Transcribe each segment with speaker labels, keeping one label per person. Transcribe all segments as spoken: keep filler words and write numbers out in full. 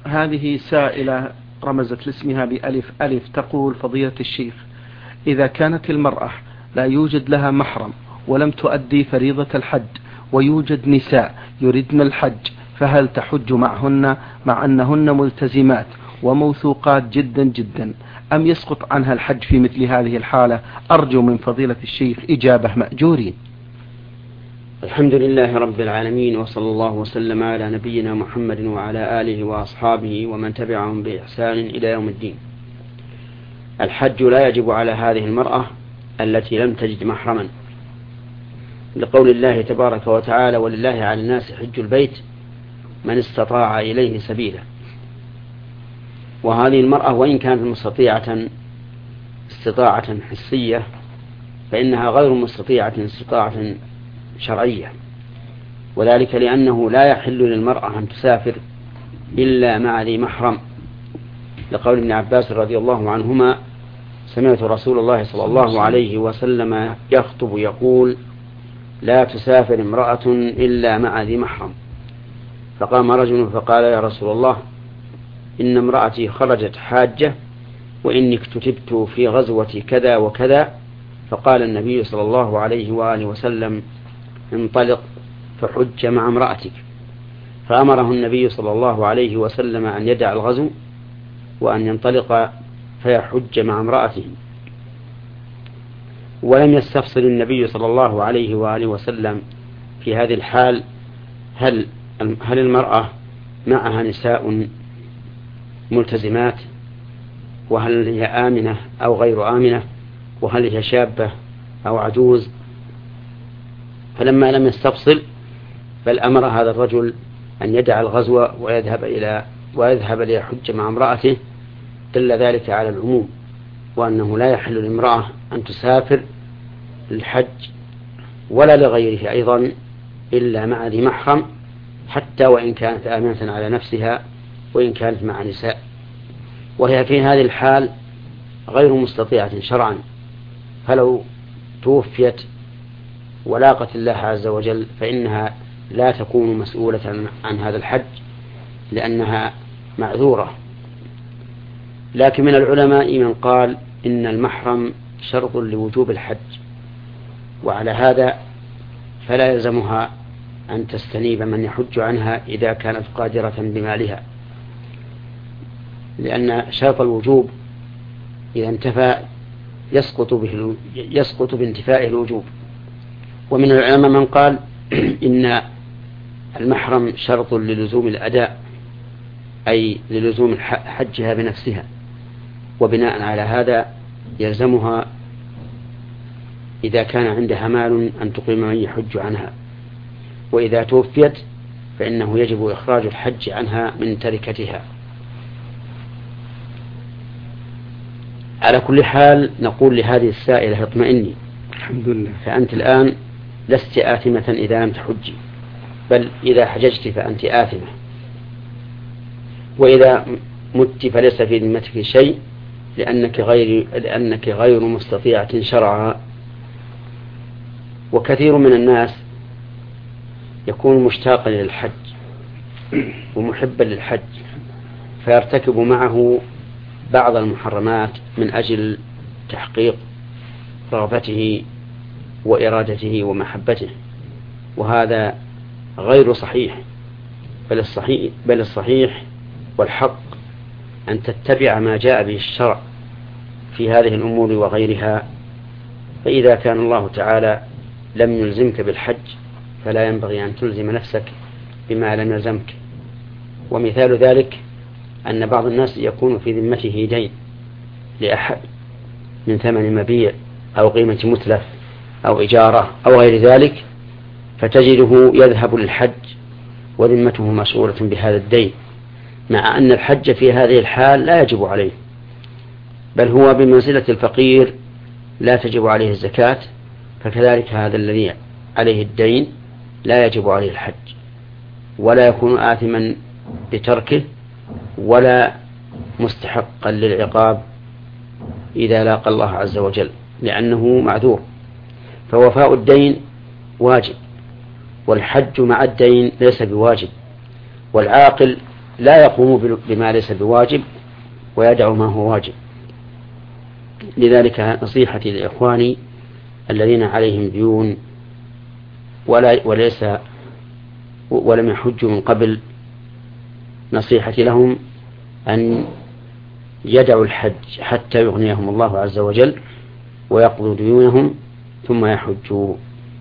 Speaker 1: هذه سائلة رمزت لاسمها بألف ألف تقول: فضيلة الشيخ، إذا كانت المرأة لا يوجد لها محرم ولم تؤدي فريضة الحج ويوجد نساء يردن الحج، فهل تحج معهن مع أنهن ملتزمات وموثوقات جدا جدا، أم يسقط عنها الحج في مثل هذه الحالة؟ أرجو من فضيلة الشيخ إجابة مأجورين.
Speaker 2: الحمد لله رب العالمين، وصلى الله وسلم على نبينا محمد وعلى آله وأصحابه ومن تبعهم بإحسان إلى يوم الدين. الحج لا يجب على هذه المرأة التي لم تجد محرما، لقول الله تبارك وتعالى: ولله على الناس حج البيت من استطاع إليه سبيلا. وهذه المرأة وإن كانت مستطيعة استطاعة حسية فإنها غير مستطيعة استطاعة شرعية، وذلك لأنه لا يحل للمرأة أن تسافر إلا مع ذي محرم، لقول ابن عباس رضي الله عنهما: سمعت رسول الله صلى الله عليه وسلم يخطب يقول: لا تسافر امرأة إلا مع ذي محرم. فقام رجل فقال: يا رسول الله، إن امرأتي خرجت حاجة وإني اكتتبت في غزوة كذا وكذا. فقال النبي صلى الله عليه وآله وسلم: انطلق فحج مع امرأتك. فأمره النبي صلى الله عليه وسلم أن يدع الغزو وأن ينطلق فيحج مع امرأته. ولم يستفصل النبي صلى الله عليه وآله وسلم في هذه الحال هل هل المرأة معها نساء ملتزمات، وهل هي آمنة أو غير آمنة، وهل هي شابة أو عجوز. فلما لم يستفصل بل أمر هذا الرجل أن يدع الغزو ويذهب إلى ويذهب ليحج مع امرأته، دل ذلك على العموم، وأنه لا يحل للمرأة أن تسافر للحج ولا لغيره أيضا إلا مع ذي محرم، حتى وإن كانت آمنة على نفسها وإن كانت مع نساء. وهي في هذه الحال غير مستطيعة شرعا، فلو توفيت ولاقت الله عز وجل فإنها لا تكون مسؤولة عن هذا الحج لأنها معذورة. لكن من العلماء من قال إن المحرم شرط لوجوب الحج، وعلى هذا فلا يلزمها أن تستنيب من يحج عنها إذا كانت قادرة بمالها، لأن شرط الوجوب إذا انتفى يسقط به يسقط بانتفائه الوجوب. ومن العلماء من قال إن المحرم شرط للزوم الأداء، أي للزوم حجها بنفسها، وبناء على هذا يلزمها إذا كان عندها مال أن تقيم من يحج عنها، وإذا توفيت فإنه يجب إخراج الحج عنها من تركتها. على كل حال نقول لهذه السائلة: اطمئني،
Speaker 1: الحمد لله،
Speaker 2: فأنت الآن لست آثمة إذا لم تحجي، بل إذا حججت فأنت آثمة، وإذا مت فليس في ذمتك شيء لأنك غير, لأنك غير مستطيعة شرعا. وكثير من الناس يكون مشتاقا للحج ومحبا للحج فيرتكب معه بعض المحرمات من أجل تحقيق رغبته وإرادته ومحبته، وهذا غير صحيح. بل الصحيح, بل الصحيح والحق أن تتبع ما جاء به الشرع في هذه الأمور وغيرها. فإذا كان الله تعالى لم يلزمك بالحج فلا ينبغي أن تلزم نفسك بما لم يلزمك. ومثال ذلك أن بعض الناس يكون في ذمته دين لأحد من ثمن مبيع أو قيمة متلف أو إجارة أو غير ذلك، فتجده يذهب للحج وذمته مسؤولة بهذا الدين، مع أن الحج في هذه الحال لا يجب عليه، بل هو بمنزلة الفقير لا تجب عليه الزكاة. فكذلك هذا الذي عليه الدين لا يجب عليه الحج، ولا يكون آثما بتركه ولا مستحقا للعقاب إذا لاقى الله عز وجل، لأنه معذور. فوفاء الدين واجب، والحج مع الدين ليس بواجب. والعاقل لا يقوم بما ليس بواجب ويدع ما هو واجب. لذلك نصيحتي لإخواني الذين عليهم ديون ولا وليس ولم يحجوا من قبل، نصيحتي لهم أن يدعوا الحج حتى يغنيهم الله عز وجل ويقضوا ديونهم ثم يحجوا.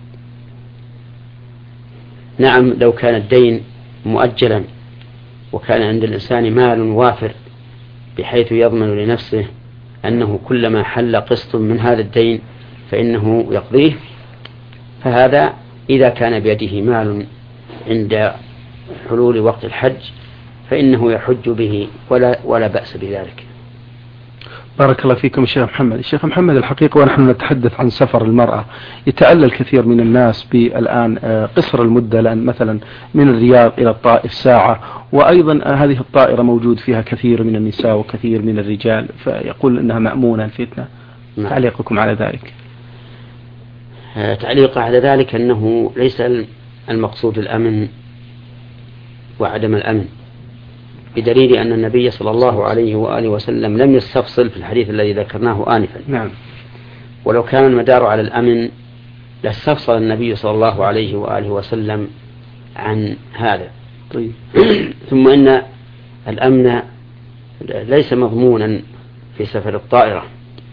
Speaker 2: نعم، لو كان الدين مؤجلا وكان عند الإنسان مال وافر بحيث يضمن لنفسه أنه كلما حل قسط من هذا الدين فإنه يقضيه، فهذا إذا كان بيده مال عند حلول وقت الحج فإنه يحج به ولا, ولا بأس بذلك.
Speaker 1: بارك الله فيكم الشيخ محمد. الشيخ محمد، الحقيقة ونحن نتحدث عن سفر المرأة يتعلل الكثير من الناس بالآن قصر المدة، لأن مثلا من الرياض إلى الطائف ساعة، وأيضا هذه الطائرة موجود فيها كثير من النساء وكثير من الرجال، فيقول أنها مأمونة الفتنة. تعليقكم على ذلك؟
Speaker 2: تعليق على ذلك أنه ليس المقصود الأمن وعدم الأمن، بدليل أن النبي صلى الله عليه وآله وسلم لم يستفصل في الحديث الذي ذكرناه آنفا.
Speaker 1: نعم.
Speaker 2: ولو كان المدار على الأمن لاستفصل النبي صلى الله عليه وآله وسلم عن هذا.
Speaker 1: طيب.
Speaker 2: ثم إن الأمن ليس مضمونا في سفر الطائرة.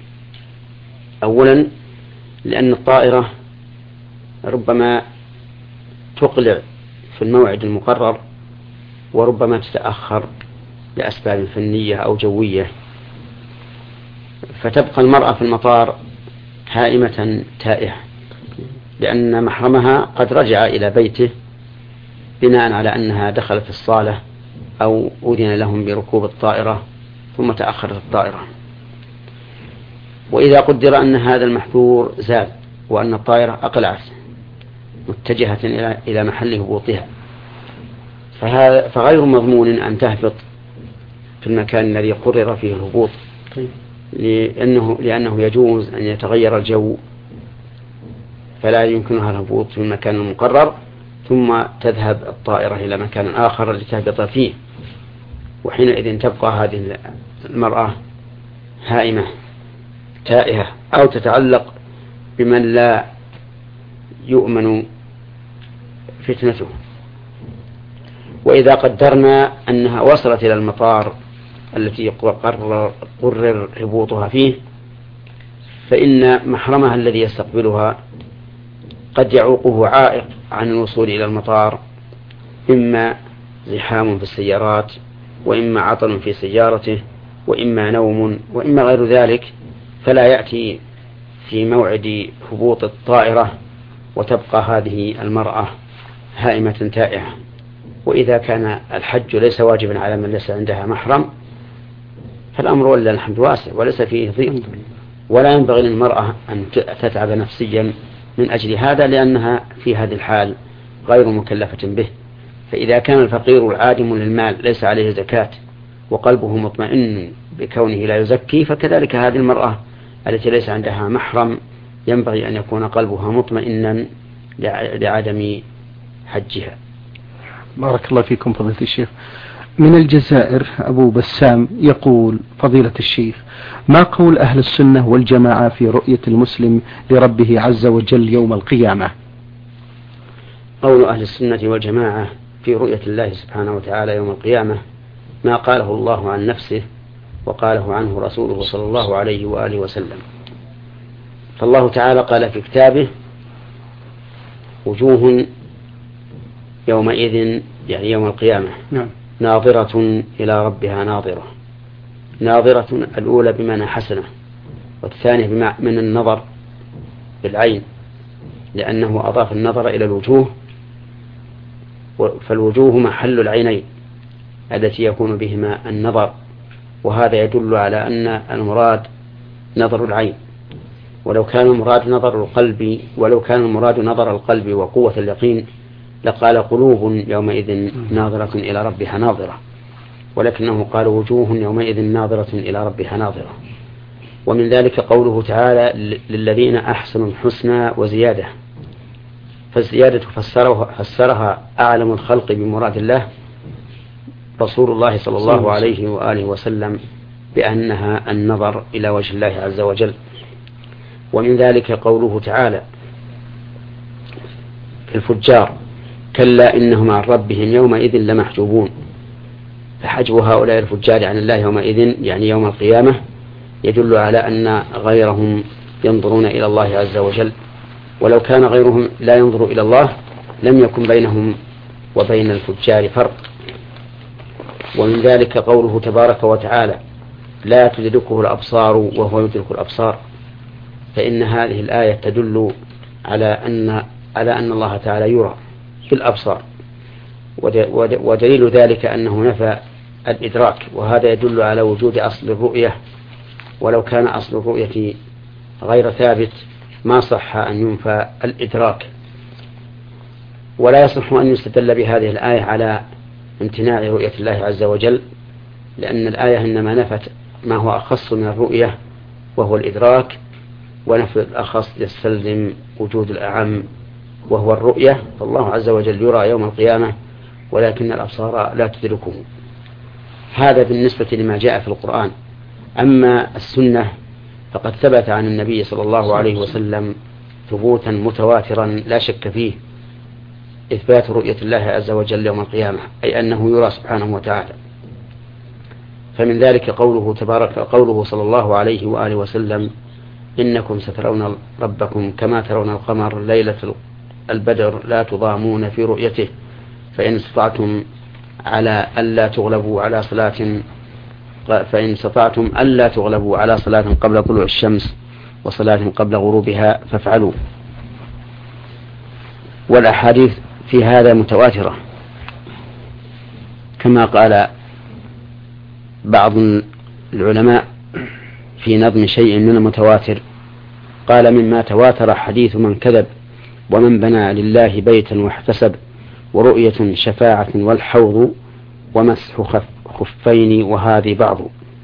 Speaker 2: أولا لأن الطائرة ربما تقلع في الموعد المقرر وربما تتأخر لأسباب فنية أو جوية، فتبقى المرأة في المطار هائمة تائهة لأن محرمها قد رجع إلى بيته بناء على أنها دخلت الصالة أو أذن لهم بركوب الطائرة ثم تأخرت الطائرة. وإذا قدر أن هذا المحظور زاد وأن الطائرة أقلعت متجهة إلى محل هبوطها، فغير مضمون أن تهبط في المكان الذي قرر فيه الهبوط، لأنه, لأنه يجوز أن يتغير الجو فلا يمكنها الهبوط في المكان المقرر ثم تذهب الطائرة إلى مكان آخر لتهبط فيه، وحينئذ تبقى هذه المرأة هائمة تائهة أو تتعلق بمن لا يؤمن فتنته. وإذا قدرنا أنها وصلت إلى المطار التي قرر, قرر هبوطها فيه، فإن محرمها الذي يستقبلها قد يعوقه عائق عن الوصول إلى المطار، إما زحام في السيارات وإما عطل في سيارته وإما نوم وإما غير ذلك، فلا يأتي في موعد هبوط الطائرة وتبقى هذه المرأة هائمة تائهة. وإذا كان الحج ليس واجبا على من ليس عندها محرم فالأمر ولله الحمد واسع وليس فيه ضيق، ولا ينبغي للمرأة أن تتعب نفسيا من أجل هذا لأنها في هذه الحال غير مكلفة به. فإذا كان الفقير العادم للمال ليس عليه زكاة وقلبه مطمئن بكونه لا يزكي، فكذلك هذه المرأة التي ليس عندها محرم ينبغي أن يكون قلبها مطمئنا لعدم حجها.
Speaker 1: بارك الله فيكم فضيلة الشيخ. من الجزائر أبو بسام يقول: فضيلة الشيخ، ما قول أهل السنة والجماعة في رؤية المسلم لربه عز وجل يوم القيامة؟
Speaker 2: قول أهل السنة والجماعة في رؤية الله سبحانه وتعالى يوم القيامة ما قاله الله عن نفسه وقاله عنه رسوله صلى الله عليه وآله وسلم. فالله تعالى قال في كتابه: وجوه يومئذ، يعني يوم القيامة،
Speaker 1: نعم،
Speaker 2: ناظرة إلى ربها ناظرة. ناظرة الأولى بمعنى حسنة، والثانية بمعنى من النظر بالعين، لأنه أضاف النظر إلى الوجوه، فالوجوه محل العينين التي يكون بهما النظر، وهذا يدل على أن المراد نظر العين. ولو كان المراد نظر القلب ولو كان المراد نظر القلب وقوة اليقين لقال قلوب يومئذ ناظرة إلى ربها ناظرة، ولكنه قال وجوه يومئذ ناظرة إلى ربها ناظرة. ومن ذلك قوله تعالى: للذين أحسنوا الحسنى وزيادة، فالزيادة فسرها, فسرها أعلم الخلق بمراد الله رسول الله صلى الله عليه وآله وسلم بأنها النظر إلى وجه الله عز وجل. ومن ذلك قوله تعالى في الفجار: كلا إنهم عن ربهم يومئذ لمحجوبون. فحجب هؤلاء الفجار عن الله يومئذ يعني يوم القيامة يدل على أن غيرهم ينظرون إلى الله عز وجل، ولو كان غيرهم لا ينظر إلى الله لم يكن بينهم وبين الفجار فرق. ومن ذلك قوله تبارك وتعالى: لا تدركه الأبصار وهو يدرك الأبصار. فإن هذه الآية تدل على أن على أن الله تعالى يرى في الأبصار، ودليل ذلك أنه نفى الإدراك، وهذا يدل على وجود أصل الرؤية، ولو كان أصل الرؤية غير ثابت ما صح أن ينفى الإدراك. ولا يصح أن يستدل بهذه الآية على امتناع رؤية الله عز وجل، لأن الآية إنما نفت ما هو أخص من الرؤية وهو الإدراك، ونفي الأخص يستلزم وجود الأعم وهو الرؤية. فالله عز وجل يرى يوم القيامة ولكن الأبصار لا تدركه. هذا بالنسبة لما جاء في القرآن. أما السنة فقد ثبت عن النبي صلى الله عليه وسلم ثبوتا متواترا لا شك فيه إثبات رؤية الله عز وجل يوم القيامة، أي أنه يرى سبحانه وتعالى. فمن ذلك قوله تبارك قوله صلى الله عليه وآله وسلم: إنكم سترون ربكم كما ترون القمر ليلة البدر لا تضامون في رؤيته فإن استطعتم على ألا تغلبوا على صلاة فإن استطعتم ألا تغلبوا على صلاة قبل طلوع الشمس وصلاة قبل غروبها فافعلوا. والأحاديث في هذا متواترة، كما قال بعض العلماء في نظم شيء من المتواتر، قال: مما تواتر حديث من كذب ومن بنى لله بيتا واحتسب ورؤية شفاعة والحوض ومسح خفين وهذه بعض.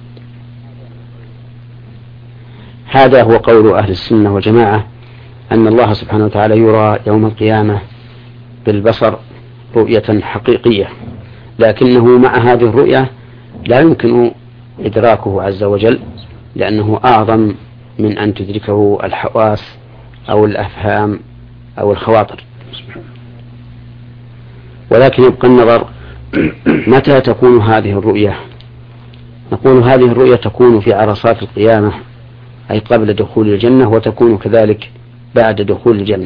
Speaker 2: هذا هو قول أهل السنة والجماعة، أن الله سبحانه وتعالى يرى يوم القيامة بالبصر رؤية حقيقية، لكنه مع هذه الرؤية لا يمكن إدراكه عز وجل، لأنه أعظم من أن تدركه الحواس أو الأفهام أو الخواطر. ولكن يبقى النظر متى تكون هذه الرؤية؟ نقول هذه الرؤية تكون في عرصات القيامة، أي قبل دخول الجنة، وتكون كذلك بعد دخول الجنة.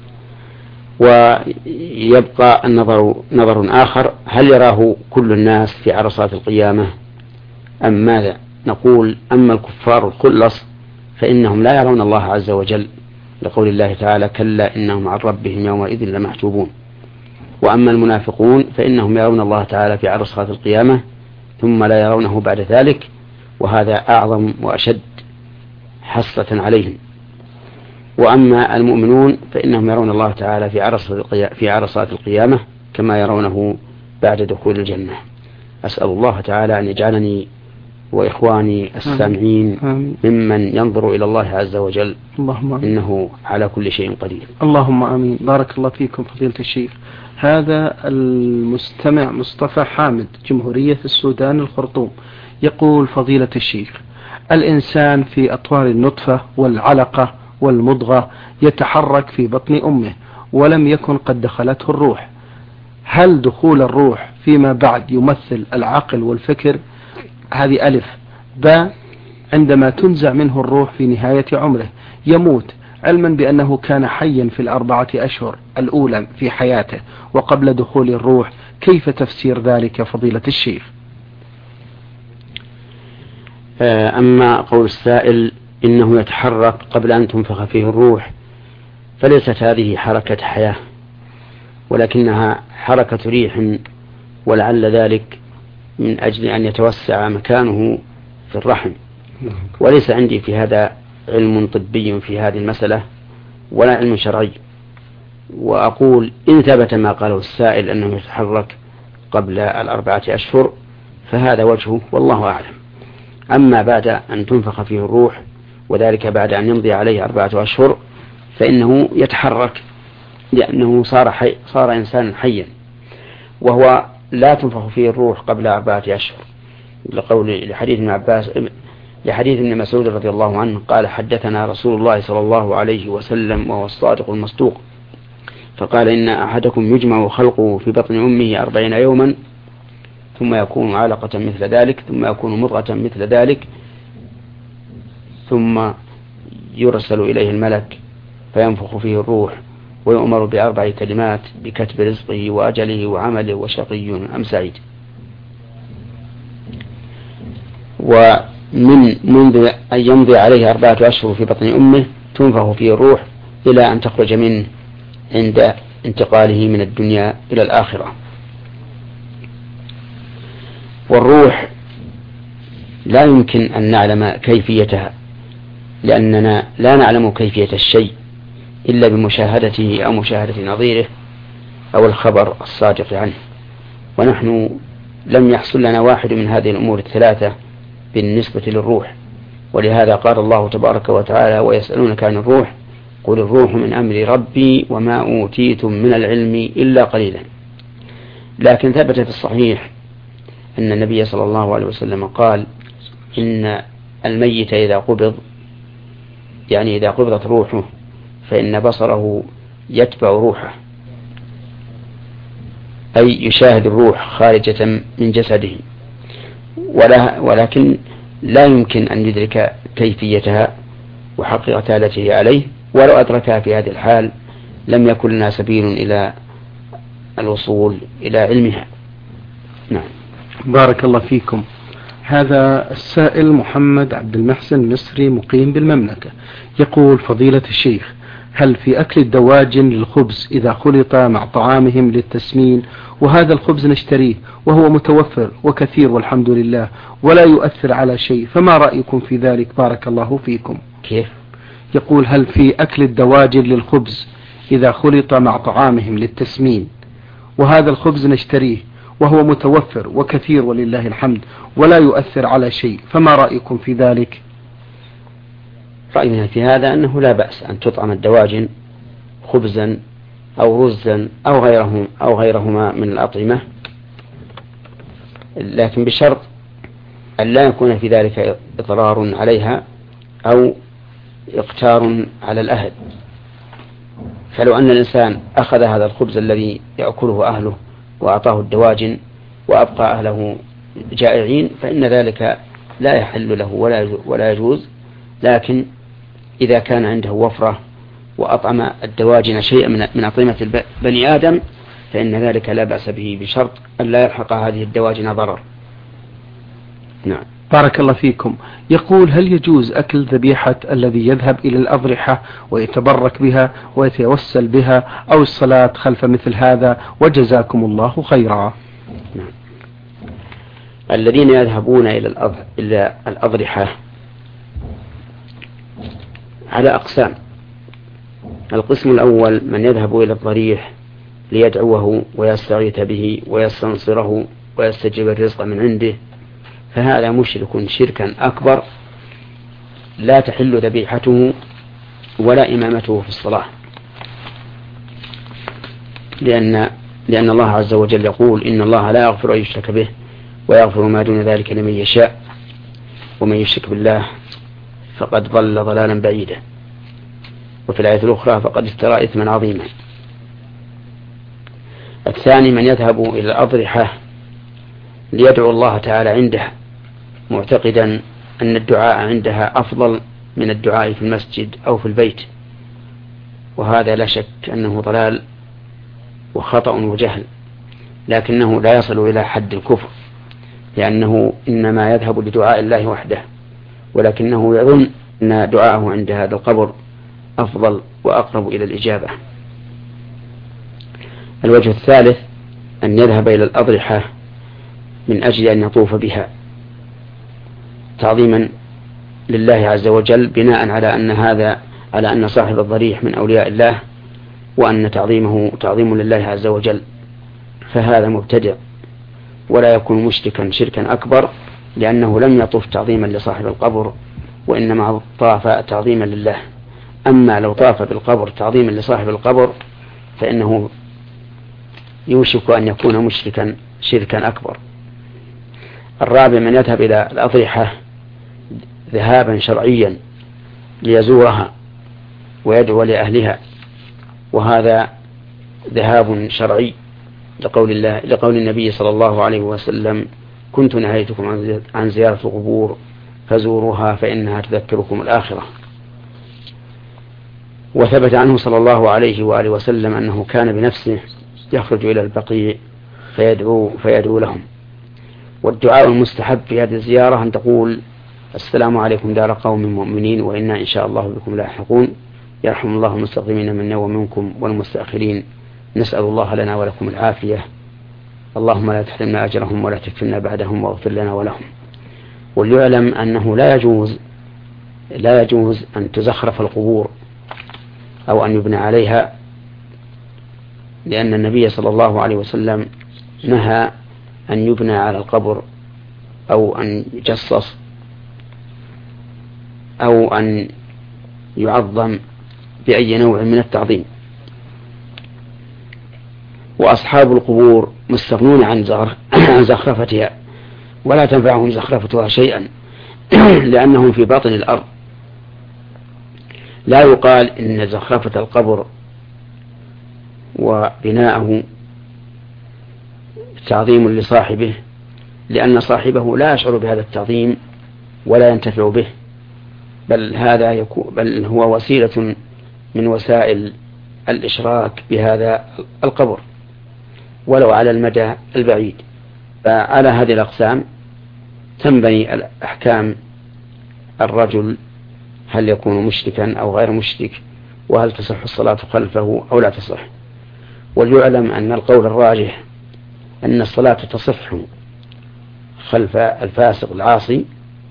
Speaker 2: ويبقى النظر نظر آخر: هل يراه كل الناس في عرصات القيامة أم ماذا؟ نقول: أما الكفار الخلص فإنهم لا يرون الله عز وجل، لقول الله تعالى: كلا إنهم عن ربهم يومئذ لمحجوبون. وأما المنافقون فإنهم يرون الله تعالى في عرصات القيامة ثم لا يرونه بعد ذلك، وهذا أعظم وأشد حسرة عليهم. وأما المؤمنون فإنهم يرون الله تعالى في عرصات القيامة كما يرونه بعد دخول الجنة. أسأل الله تعالى أن يجعلني وإخواني السامعين ممن ينظر إلى الله عز وجل، اللهم إنه على كل شيء قدير.
Speaker 1: اللهم آمين. بارك الله فيكم فضيلة الشيخ. هذا المستمع مصطفى حامد، جمهورية السودان الخرطوم، يقول: فضيلة الشيخ، الإنسان في أطوار النطفة والعلقة والمضغة يتحرك في بطن أمه ولم يكن قد دخلته الروح، هل دخول الروح فيما بعد يمثل العقل والفكر؟ هذه ألف. باء، عندما تنزع منه الروح في نهاية عمره يموت، علما بأنه كان حيا في الأربعة أشهر الأولى في حياته وقبل دخول الروح، كيف تفسير ذلك فضيلة الشيخ؟
Speaker 2: أما قول السائل إنه يتحرك قبل أن تنفخ فيه الروح، فليست هذه حركة حياة، ولكنها حركة ريح، ولعل ذلك من أجل أن يتوسع مكانه في الرحم. وليس عندي في هذا علم طبي في هذه المسألة ولا علم شرعي، وأقول إن ثبت ما قاله السائل أنه يتحرك قبل الأربعة أشهر فهذا وجهه والله أعلم. أما بعد أن تنفخ فيه الروح وذلك بعد أن يمضي عليه أربعة أشهر فإنه يتحرك، لأنه صار حي صار إنسانا حيا، وهو لا تنفخ فيه الروح قبل أربعة أشهر، لقول لحديث ابن عباس لحديث ابن مسعود رضي الله عنه قال حدثنا رسول الله صلى الله عليه وسلم وهو الصادق المصدوق فقال إن أحدكم يجمع خلقه في بطن أمه أربعين يوما ثم يكون علقة مثل ذلك ثم يكون مضغة مثل ذلك ثم يرسل إليه الملك فينفخ فيه الروح ويؤمر بأربع كلمات بكتب رزقه وأجله وعمله وشقي أم سعيد. ومن منذ أن يمضي عليه أربعة أشهر في بطن أمه تنفخ فيه الروح إلى أن تخرج منه عند انتقاله من الدنيا إلى الآخرة. والروح لا يمكن أن نعلم كيفيتها لأننا لا نعلم كيفية الشيء إلا بمشاهدته أو مشاهدة نظيره أو الخبر الصادق عنه، ونحن لم يحصل لنا واحد من هذه الأمور الثلاثة بالنسبة للروح، ولهذا قال الله تبارك وتعالى ويسألونك عن الروح قل الروح من أمر ربي وما أوتيتم من العلم إلا قليلا. لكن ثبت في الصحيح أن النبي صلى الله عليه وسلم قال إن الميت إذا قبض يعني إذا قبضت روحه فإن بصره يتبع روحه، أي يشاهد الروح خارجة من جسده، ولا ولكن لا يمكن أن يدرك كيفيتها وحقيقتها التي هي عليه، ولو أدركها في هذه الحال لم يكن لنا سبيل إلى الوصول إلى علمها. نعم.
Speaker 1: بارك الله فيكم. هذا السائل محمد عبد المحسن مصري مقيم بالمملكة يقول فضيلة الشيخ هل في أكل الدواجن للخبز إذا خلط مع طعامهم للتسمين وهذا الخبز نشتريه وهو متوفر وكثير والحمد لله ولا يؤثر على شيء فما رأيكم في ذلك بارك الله فيكم؟
Speaker 2: كيف؟
Speaker 1: يقول هل في أكل الدواجن للخبز إذا خلط مع طعامهم للتسمين وهذا الخبز نشتريه وهو متوفر وكثير ولله الحمد ولا يؤثر على شيء فما رأيكم في ذلك؟
Speaker 2: رأينا في هذا أنه لا بأس أن تطعم الدواجن خبزا أو رزا أو غيره أو غيرهما من الأطعمة، لكن بشرط أن لا يكون في ذلك إضرار عليها أو إقتار على الأهل. فلو أن الإنسان أخذ هذا الخبز الذي يأكله أهله وأعطاه الدواجن وأبقى أهله جائعين فإن ذلك لا يحل له ولا يجوز، لكن إذا كان عنده وفرة وأطعم الدواجن شيئا من أطعمة بني آدم فإن ذلك لا بأس به بشرط أن لا يلحق هذه الدواجن ضرر. نعم.
Speaker 1: بارك الله فيكم. يقول هل يجوز أكل ذبيحة الذي يذهب إلى الأضرحة ويتبرك بها ويتوسل بها أو الصلاة خلف مثل هذا وجزاكم الله خيرا؟
Speaker 2: نعم. الذين يذهبون إلى الأضرحة على أقسام. القسم الأول من يذهب إلى الضريح ليدعوه ويستغيث به ويستنصره ويستجيب الرزق من عنده، فهذا مشرك شركا أكبر لا تحل ذبيحته ولا إمامته في الصلاة، لأن لأن الله عز وجل يقول إن الله لا يغفر أن يشرك به ويغفر ما دون ذلك لمن يشاء ومن يشرك بالله فقد ضل ضلالا بعيدا. وفي الآية الأخرى فقد افترى إثما عظيما. الثاني من يذهب إلى الأضرحة ليدعو الله تعالى عندها معتقدا أن الدعاء عندها أفضل من الدعاء في المسجد أو في البيت، وهذا لا شك أنه ضلال وخطأ وجهل، لكنه لا يصل إلى حد الكفر لأنه إنما يذهب لدعاء الله وحده، ولكنه يظن أن دعاءه عند هذا القبر أفضل وأقرب إلى الإجابة. الوجه الثالث أن يذهب إلى الأضرحة من أجل أن يطوف بها تعظيما لله عز وجل بناء على أن هذا على أن صاحب الضريح من أولياء الله وأن تعظيمه تعظيم لله عز وجل، فهذا مبتدع ولا يكون مشركا شركا أكبر لأنه لم يطوف تعظيما لصاحب القبر وإنما طاف تعظيما لله. أما لو طاف بالقبر تعظيما لصاحب القبر فإنه يوشك أن يكون مشركا شركا أكبر. الرابع من يذهب إلى الأضرحة ذهابا شرعيا ليزورها ويدعو لأهلها، وهذا ذهاب شرعي لقول الله لقول النبي صلى الله عليه وسلم: كنت نهيتكم عن زيارة القبور فزوروها فإنها تذكركم الآخرة. وثبت عنه صلى الله عليه وآله وسلم أنه كان بنفسه يخرج إلى البقيع فيدعو, فيدعو لهم. والدعاء المستحب في هذه الزيارة أن تقول: السلام عليكم دار قوم مؤمنين وإنا إن شاء الله بكم لاحقون، يرحم الله المستقدمين منا ومنكم والمستأخرين، نسأل الله لنا ولكم العافية، اللهم لا تحرمنا أجرهم ولا تفتنا بعدهم واغفر لنا ولهم. وليعلم أنه لا يجوز لا يجوز أن تزخرف القبور أو أن يبنى عليها، لأن النبي صلى الله عليه وسلم نهى أن يبنى على القبر أو أن يجصص أو أن يعظم بأي نوع من التعظيم. وأصحاب القبور مستغنون عن زخرفتها ولا تنفعهم زخرفتها شيئا لأنهم في باطن الأرض. لا يقال إن زخرفة القبر وبناءه تعظيم لصاحبه، لأن صاحبه لا يشعر بهذا التعظيم ولا ينتفع به، بل هذا يكون بل هو وسيلة من وسائل الإشراك بهذا القبر ولو على المدى البعيد. فعلى هذه الأقسام تنبني الأحكام: الرجل هل يكون مشركا أو غير مشرك، وهل تصح الصلاة خلفه أو لا تصح. وليعلم أن القول الراجح أن الصلاة تصح خلف الفاسق العاصي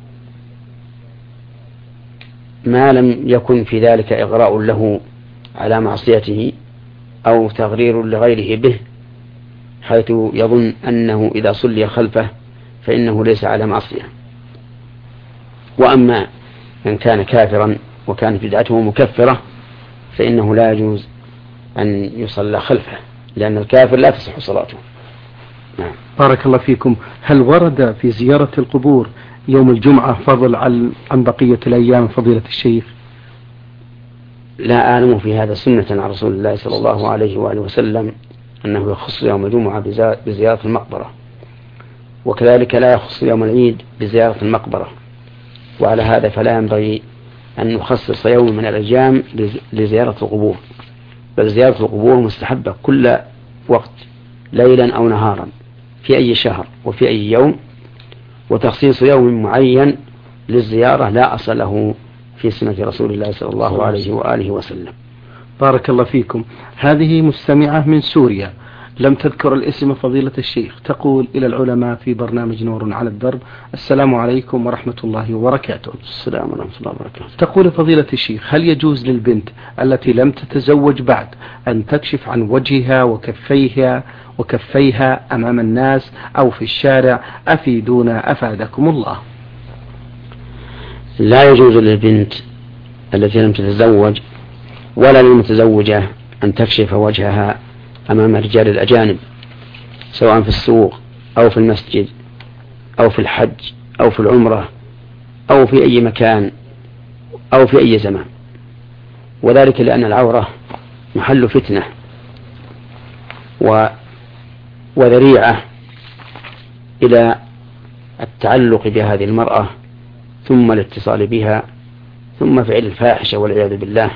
Speaker 2: ما لم يكن في ذلك إغراء له على معصيته أو تغرير لغيره به، حيث يظن أنه إذا صلي خلفه فإنه ليس على معصية. وأما من كان كافرا وكانت بدعته مكفرة فإنه لا يجوز أن يصلى خلفه، لأن الكافر لا تصح صلاته. نعم.
Speaker 1: بارك الله فيكم. هل ورد في زيارة القبور يوم الجمعة فضل عن بقية الأيام فضيلة الشيخ؟
Speaker 2: لا أعلم في هذا سنة عن رسول الله صلى الله عليه وآله وسلم أنه يخص يوم الجمعة بزيارة المقبرة، وكذلك لا يخص يوم العيد بزيارة المقبرة. وعلى هذا فلا ينبغي أن نخصص يوم من الأيام لزيارة القبور، بل زيارة القبور مستحبة كل وقت ليلا أو نهارا في أي شهر وفي أي يوم، وتخصيص يوم معين للزيارة لا أصل له في سنة رسول الله صلى الله عليه وآله وسلم.
Speaker 1: بارك الله فيكم. هذه مستمعة من سوريا لم تذكر الاسم فضيلة الشيخ، تقول: إلى العلماء في برنامج نور على الدرب، السلام عليكم ورحمة الله وبركاته.
Speaker 2: السلام ورحمة الله وبركاته.
Speaker 1: تقول: فضيلة الشيخ، هل يجوز للبنت التي لم تتزوج بعد أن تكشف عن وجهها وكفيها وكفيها أمام الناس أو في الشارع؟ أفيدونا أفادكم الله.
Speaker 2: لا يجوز للبنت التي لم تتزوج ولا للمتزوجة أن تكشف وجهها أمام الرجال الأجانب، سواء في السوق أو في المسجد أو في الحج أو في العمرة أو في أي مكان أو في أي زمان، وذلك لأن العورة محل فتنة و وذريعة إلى التعلق بهذه المرأة ثم الاتصال بها ثم فعل الفاحشة والعياذ بالله.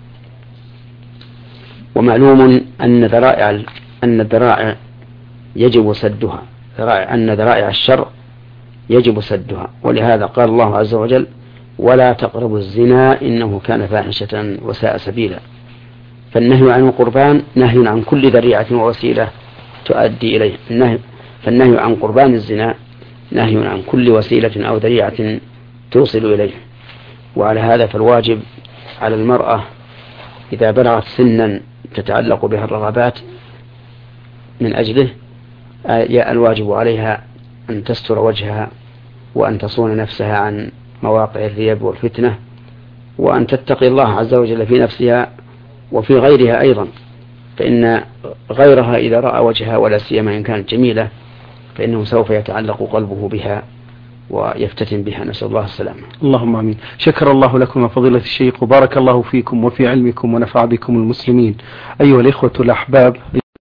Speaker 2: ومعلوم أن ذرائع أن الذرائع يجب سدها، أن ذرائع الشر يجب سدها، ولهذا قال الله عز وجل: ولا تقربوا الزنا إنه كان فاحشة وساء سبيلا. فالنهي عن القربان نهي عن كل ذريعة ووسيلة تؤدي إليه، النهي فالنهي عن قربان الزنا نهي عن كل وسيلة أو ذريعة توصل إليه. وعلى هذا فالواجب على المرأة إذا بلغت سنا تتعلق بها الرغبات من أجله الواجب عليها أن تستر وجهها وأن تصون نفسها عن مواقع الريب والفتنة، وأن تتقي الله عز وجل في نفسها وفي غيرها أيضا، فإن غيرها إذا رأى وجهها ولا سيما إن كانت جميلة فإنه سوف يتعلق قلبه بها ويفتتن بها، نسأل الله السلامة.
Speaker 1: اللهم آمين. شكر الله لكم فضيلة الشيخ، وبارك الله فيكم وفي علمكم ونفع بكم المسلمين. أيها الإخوة الأحباب،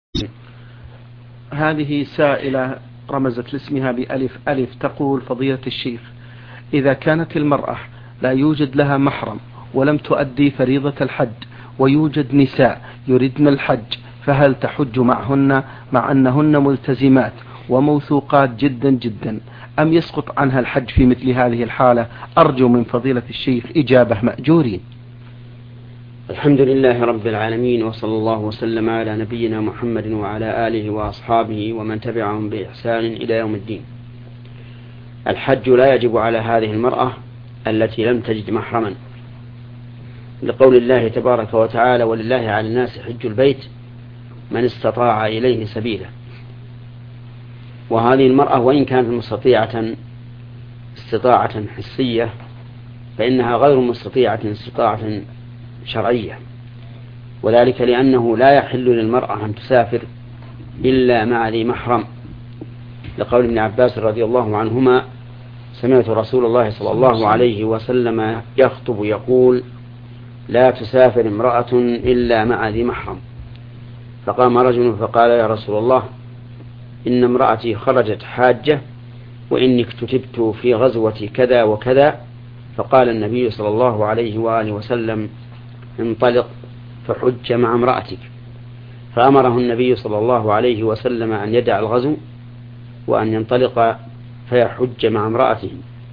Speaker 1: هذه سائلة رمزت لاسمها بألف ألف تقول: فضيلة الشيخ، إذا كانت المرأة لا يوجد لها محرم ولم تؤدي فريضة الحج ويوجد نساء يردن الحج، فهل تحج معهن مع أنهن ملتزمات وموثوقات جدا جدا، أم يسقط عنها الحج في مثل هذه الحالة؟ أرجو من فضيلة الشيخ إجابة مأجورين.
Speaker 2: الحمد لله رب العالمين، وصلى الله وسلم على نبينا محمد وعلى آله وأصحابه ومن تبعهم بإحسان إلى يوم الدين. الحج لا يجب على هذه المرأة التي لم تجد محرما، لقول الله تبارك وتعالى: ولله على الناس حج البيت من استطاع إليه سبيلا. وهذه المرأة وإن كانت مستطيعة استطاعة حسية فإنها غير مستطيعة استطاعة شرعية، وذلك لأنه لا يحل للمرأة أن تسافر إلا مع ذي محرم، لقول ابن عباس رضي الله عنهما: سمعت رسول الله صلى الله عليه وسلم يخطب يقول: لا تسافر امرأة إلا مع ذي محرم. فقام رجل فقال: يا رسول الله، إن امرأتي خرجت حاجة وإني اكتتبت في غزوة كذا وكذا. فقال النبي صلى الله عليه وآله وسلم: انطلق فحج مع امرأتك. فأمره النبي صلى الله عليه وسلم أن يدع الغزو وأن ينطلق فيحج مع امرأته.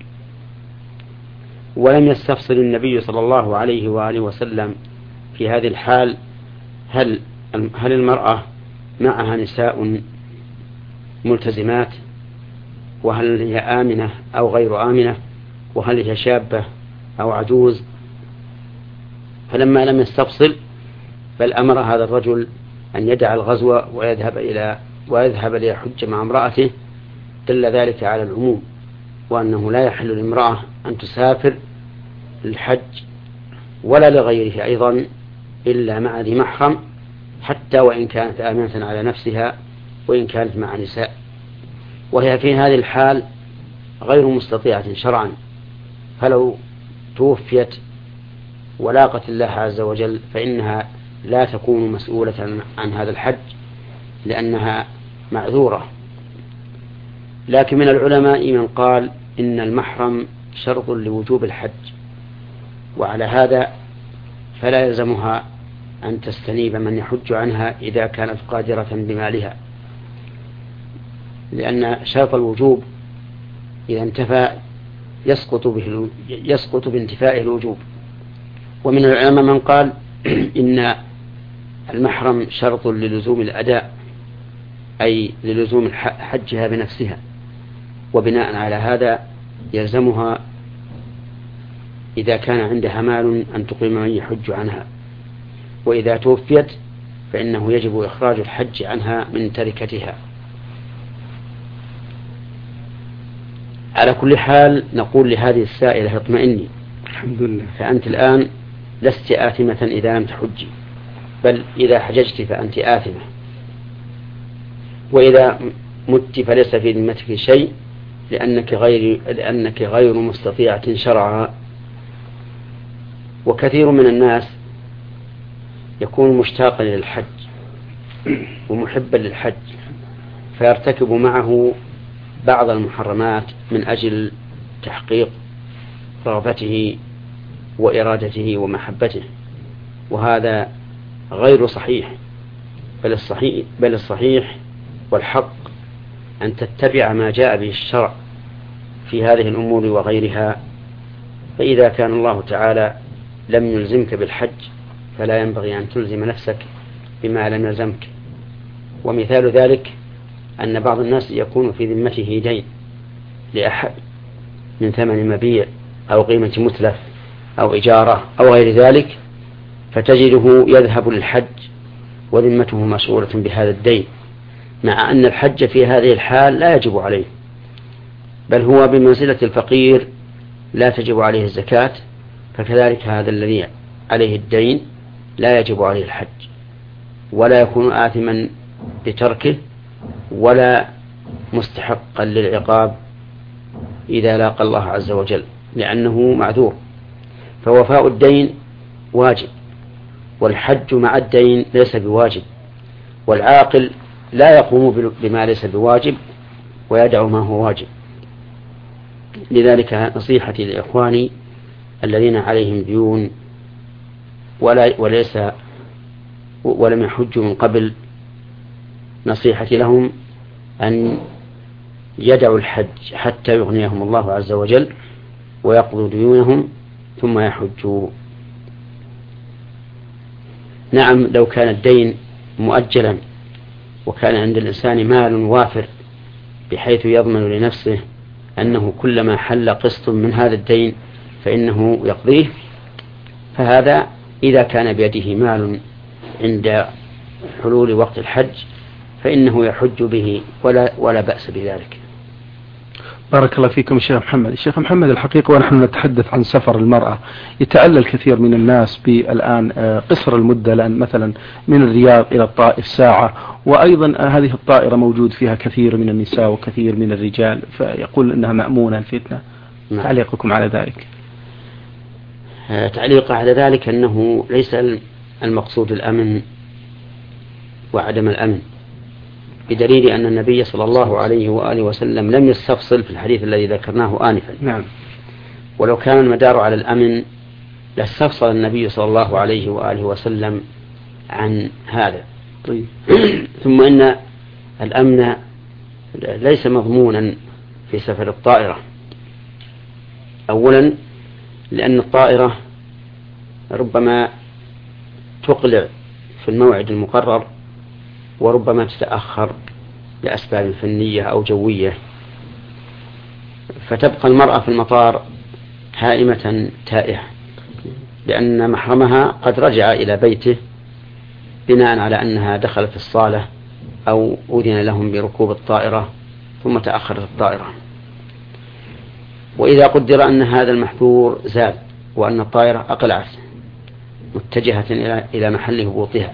Speaker 2: ولم يستفصل النبي صلى الله عليه وآله وسلم في هذه الحال هل هل المرأة معها نساء ملتزمات، وهل هي آمنة أو غير آمنة، وهل هي شابة أو عجوز. فلما لم يستفصل بل أمر هذا الرجل أن يدع الغزو ويذهب إلى ويذهب ليحج مع امرأته، دل ذلك على العموم، وأنه لا يحل للمرأة أن تسافر للحج ولا لغيره أيضا إلا مع ذي محرم، حتى وإن كانت آمنة على نفسها وإن كانت مع نساء. وهي في هذه الحال غير مستطيعة شرعا، فلو توفيت ولاقت الله عز وجل فإنها لا تكون مسؤولة عن هذا الحج لأنها معذورة. لكن من العلماء من قال إن المحرم شرط لوجوب الحج، وعلى هذا فلا يلزمها أن تستنيب من يحج عنها إذا كانت قادرة بمالها، لأن شرط الوجوب إذا انتفى يسقط به يسقط بانتفائه الوجوب. ومن العلماء من قال إن المحرم شرط للزوم الأداء، أي للزوم حجها بنفسها، وبناء على هذا يلزمها إذا كان عندها مال أن تقيم من يحج عنها، وإذا توفيت فإنه يجب إخراج الحج عنها من تركتها. على كل حال نقول لهذه السائلة: اطمئني،
Speaker 1: الحمد لله،
Speaker 2: فأنت الآن لست آثمة إذا لم تحجي، بل إذا حججت فأنت آثمة، وإذا مت فليس في ذمتك شيء لأنك غير, لأنك غير مستطيعة شرعا. وكثير من الناس يكون مشتاقا للحج ومحبا للحج فيرتكب معه بعض المحرمات من أجل تحقيق رغبته وإرادته ومحبته، وهذا غير صحيح. بل الصحيح, بل الصحيح والحق أن تتبع ما جاء به الشرع في هذه الأمور وغيرها. فإذا كان الله تعالى لم يلزمك بالحج فلا ينبغي أن تلزم نفسك بما لم يلزمك. ومثال ذلك أن بعض الناس يكون في ذمته دين لأحد من ثمن مبيع أو قيمة متلف أو إجارة أو غير ذلك، فتجده يذهب للحج وذمته مسؤولة بهذا الدين، مع أن الحج في هذه الحال لا يجب عليه، بل هو بمنزلة الفقير لا تجب عليه الزكاة. فكذلك هذا الذي عليه الدين لا يجب عليه الحج، ولا يكون آثما بتركه ولا مستحقا للعقاب إذا لاقى الله عز وجل، لأنه معذور. فوفاء الدين واجب، والحج مع الدين ليس بواجب، والعاقل لا يقوم بما ليس بواجب ويدع ما هو واجب. لذلك نصيحتي لإخواني الذين عليهم ديون ولا وليس ولم يحجوا من قبل، نصيحتي لهم أن يدعوا الحج حتى يغنيهم الله عز وجل ويقضوا ديونهم ثم يحجوا. نعم، لو كان الدين مؤجلا وكان عند الإنسان مال وافر بحيث يضمن لنفسه أنه كلما حل قسط من هذا الدين فإنه يقضيه، فهذا إذا كان بيده مال عند حلول وقت الحج فإنه يحج به ولا, ولا بأس بذلك.
Speaker 1: بارك الله فيكم الشيخ محمد. الشيخ محمد، الحقيقة ونحن نتحدث عن سفر المرأة يتعلل الكثير من الناس بالآن قصر المدة، لأن مثلا من الرياض إلى الطائف ساعة، وأيضا هذه الطائرة موجود فيها كثير من النساء وكثير من الرجال، فيقول أنها مأمونة الفتنة. تعليقكم على ذلك؟
Speaker 2: تعليق على ذلك أنه ليس المقصود الأمن وعدم الأمن، بدليل أن النبي صلى الله عليه وآله وسلم لم يستفصل في الحديث الذي ذكرناه آنفا.
Speaker 1: نعم.
Speaker 2: ولو كان المدار على الأمن لاستفصل النبي صلى الله عليه وآله وسلم عن هذا.
Speaker 1: طيب.
Speaker 2: ثم إن الأمن ليس مضمونا في سفر الطائرة. أولا لأن الطائرة ربما تقلع في الموعد المقرر وربما تتأخر لأسباب فنية أو جوية، فتبقى المرأة في المطار هائمة تائهة، لأن محرمها قد رجع إلى بيته بناء على أنها دخلت الصالة أو أذن لهم بركوب الطائرة ثم تأخرت الطائرة. وإذا قدر أن هذا المحظور زاد وأن الطائرة أقلعت متجهة إلى محل هبوطها،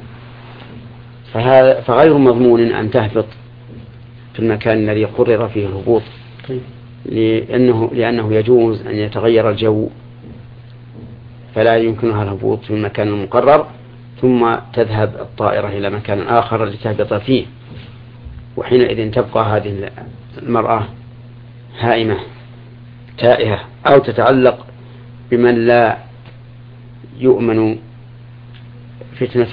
Speaker 2: فغير مضمون أن تهبط في المكان الذي قرر فيه الهبوط، لأنه, لأنه يجوز أن يتغير الجو فلا يمكنها الهبوط في المكان المقرر ثم تذهب الطائرة إلى مكان آخر لتهبط فيه، وحينئذ تبقى هذه المرأة هائمة تائهة أو تتعلق بمن لا يؤمن فتنته.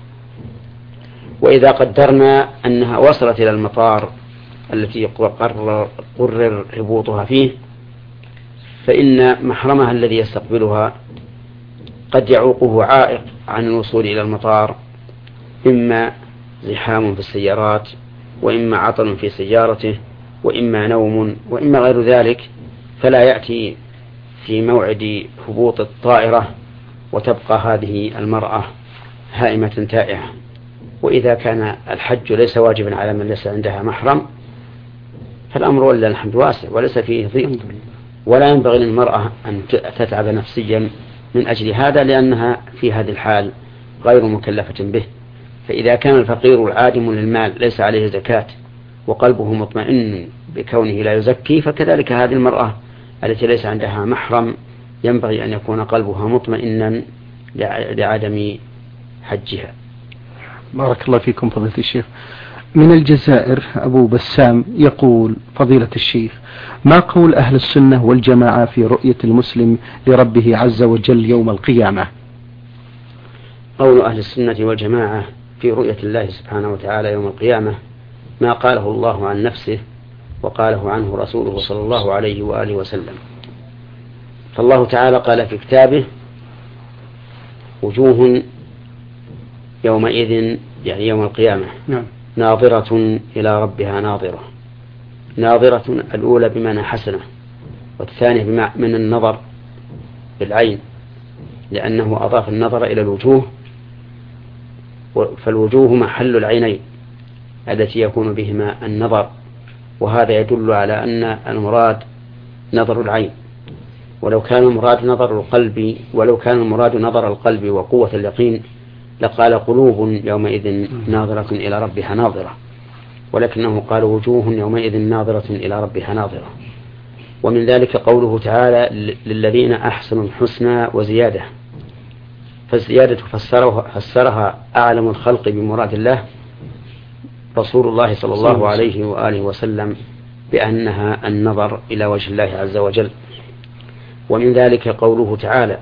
Speaker 2: وإذا قدرنا أنها وصلت إلى المطار التي قرر, قرر هبوطها فيه، فإن محرمها الذي يستقبلها قد يعوقه عائق عن الوصول إلى المطار، إما زحام في السيارات، وإما عطل في سيارته، وإما نوم، وإما غير ذلك، فلا يأتي في موعد هبوط الطائرة وتبقى هذه المرأة هائمة تائهة. وإذا كان الحج ليس واجبا على من ليس عندها محرم فالأمر ولله الحمد واسع وليس فيه ضيق، ولا ينبغي للمرأة أن تتعب نفسيا من أجل هذا، لأنها في هذه الحال غير مكلفة به. فإذا كان الفقير العادم للمال ليس عليه زكاة وقلبه مطمئن بكونه لا يزكي، فكذلك هذه المرأة التي ليس عندها محرم ينبغي أن يكون قلبها مطمئنا لعدم حجها.
Speaker 1: بارك الله فيكم فضيلة الشيخ. من الجزائر أبو بسام يقول: فضيلة الشيخ، ما قول أهل السنة والجماعة في رؤية المسلم لربه عز وجل يوم القيامة؟
Speaker 2: قول أهل السنة والجماعة في رؤية الله سبحانه وتعالى يوم القيامة ما قاله الله عن نفسه وقاله عنه رسوله صلى الله عليه وآله وسلم. فالله تعالى قال في كتابه: وجوه يومئذ، يعني يوم القيامة،
Speaker 1: نعم،
Speaker 2: ناظرة إلى ربها ناظرة. ناظرة الأولى بمعنى حسنة، والثانية بمعنى من النظر بالعين، لأنه أضاف النظر إلى الوجوه، فالوجوه محل العينين التي يكون بهما النظر، وهذا يدل على أن المراد نظر العين. ولو كان المراد نظر القلب ولو كان المراد نظر القلب وقوة اليقين لقال: قلوب يومئذ ناظرة إلى ربها ناظرة. ولكنه قال وجوه يومئذ ناظرة إلى ربها ناظرة. ومن ذلك قوله تعالى للذين أحسنوا الحسنى وزيادة، فالزيادة فسرها, فسرها أعلم الخلق بمراد الله رسول الله صلى الله عليه وآله وسلم بأنها النظر إلى وجه الله عز وجل. ومن ذلك قوله تعالى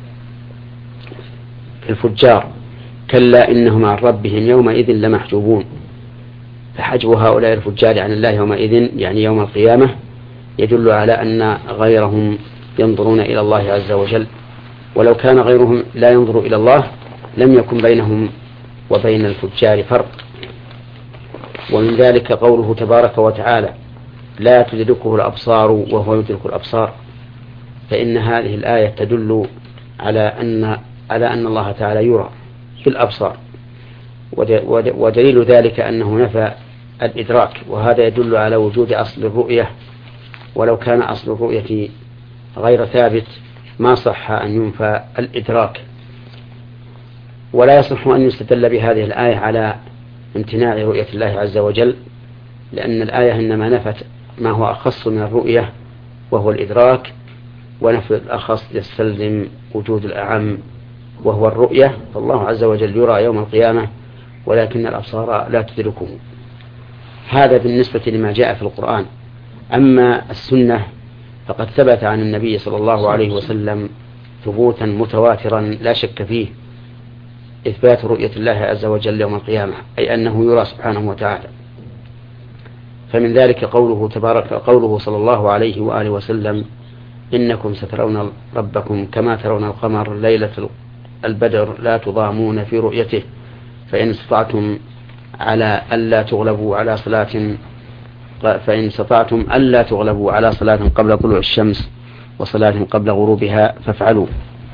Speaker 2: في الفجار كلا إنهم عن ربهم يومئذ لمحجوبون، فحجب هؤلاء الفجار عن الله يومئذ يعني يوم القيامة يدل على أن غيرهم ينظرون إلى الله عز وجل، ولو كان غيرهم لا ينظر إلى الله لم يكن بينهم وبين الفجار فرق. ومن ذلك قوله تبارك وتعالى لا تدركه الأبصار وهو يدرك الأبصار، فإن هذه الآية تدل على أن على أن الله تعالى يرى في الأبصار، ودليل ذلك أنه نفى الإدراك، وهذا يدل على وجود أصل الرؤية، ولو كان أصل الرؤية غير ثابت ما صح أن ينفى الإدراك. ولا يصح أن يستدل بهذه الآية على امتناع رؤية الله عز وجل، لأن الآية إنما نفت ما هو أخص من الرؤية وهو الإدراك، ونفي الأخص يستلزم وجود الأعم وهو الرؤية، فالله عز وجل يرى يوم القيامة ولكن الأبصار لا تدركه. هذا بالنسبة لما جاء في القرآن. أما السنة فقد ثبت عن النبي صلى الله عليه وسلم ثبوتا متواترا لا شك فيه إثبات رؤية الله عز وجل يوم القيامة، أي أنه يرى سبحانه وتعالى. فمن ذلك قوله تبارك قوله صلى الله عليه وآله وسلم إنكم سترون ربكم كما ترون القمر ليلة البدر لا تضامون في رؤيته فإن استطعتم على ألا تغلبوا على صلاة فإن استطعتم ألا تغلبوا على صلاة قبل طلوع الشمس وصلاة قبل غروبها فافعلوا.